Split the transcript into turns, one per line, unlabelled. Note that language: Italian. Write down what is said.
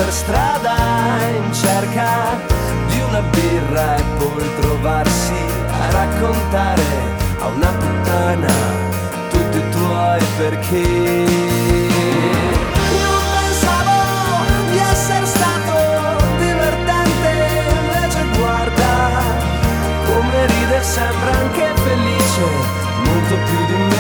per strada in cerca di una birra e poi trovarsi a raccontare a una puttana tutti i tuoi perché. Non pensavo di essere stato divertente, invece guarda come ride, sembra anche felice, molto più di me.